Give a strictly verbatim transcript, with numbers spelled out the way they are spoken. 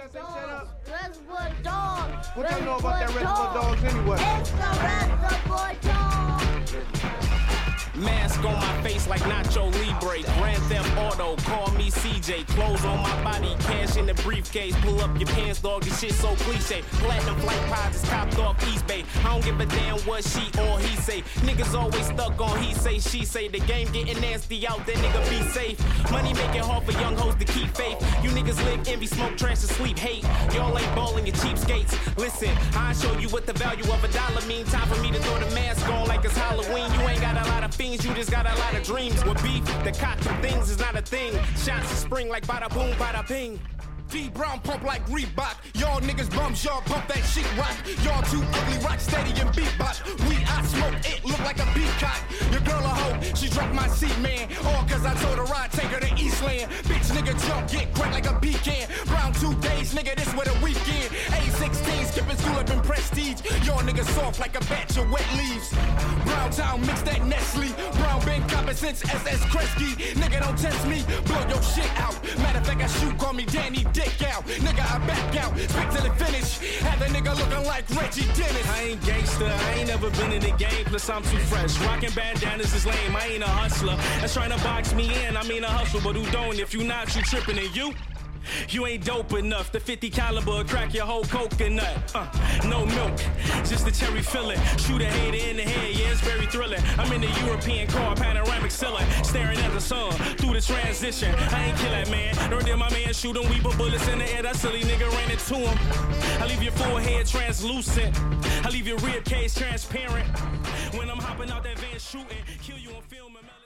Dogs, Reservoir Dogs. What y'all know about that Reservoir Dogs anyway? It's the Reservoir Dogs. Mask on my face like Nacho Libre. Grand Theft Auto, call me C J. Clothes on my body, cash in the briefcase. Pull up your pants, dog, this shit so cliche. Platinum flight pods is copped off East Bay. I don't give a damn what she or he say. Niggas always stuck on he say, she say. The game getting nasty out there, nigga, be safe. Money making hard for young hoes to keep faith. You niggas live envy, smoke trash, and sleep hate. Y'all ain't ballin', you cheapskates. Listen, I show you what the value of a dollar mean. Time for me to throw the mask on like it's Halloween. You ain't got a lot of fiends, you just got a lot of dreams. With beef, the cock of things is not a thing. Shots of spring like bada boom, bada ping. D Brown pump like Reebok. Y'all niggas bums, y'all pump that shit rock. Y'all too ugly, rock steady and beatbox. We I smoke it, look like a peacock. Your girl a hoe, she dropped my seat, man. All cause I told her I'd take her to Eastland. Bitch nigga jump, get cracked like a pecan. Brown two days, nigga, this with a weekend. A sixteen, skipping school up in prestige. Y'all niggas soft like a batch of wet leaves. Brown Town, mix that Nestle. Brown been copping since S S Kresge. Nigga don't test me, blow your shit out. Matter of fact, I shoot, call me Danny Dick out. Nigga, I back out, speak to the finish. Have a nigga looking like Reggie Dennis. I ain't gangster, I ain't never been in the game, plus I'm too fresh. Rockin' bandanas is lame, I ain't a hustler. That's trying to box me in, I mean a hustle, but who don't? If you not, you trippin', and you? You ain't dope enough. The fifty caliber crack your whole coconut. Uh, no milk, just the cherry filling. Shoot a hater in the head, yeah, it's very thrilling. I'm in the European car, panoramic ceiling, staring at the sun through the transition. I ain't kill that man, nor did my man shoot him. We put bullets in the air, that silly nigga ran into him. I leave your forehead translucent, I leave your rib cage transparent. When I'm hopping out that van shooting, kill you on film and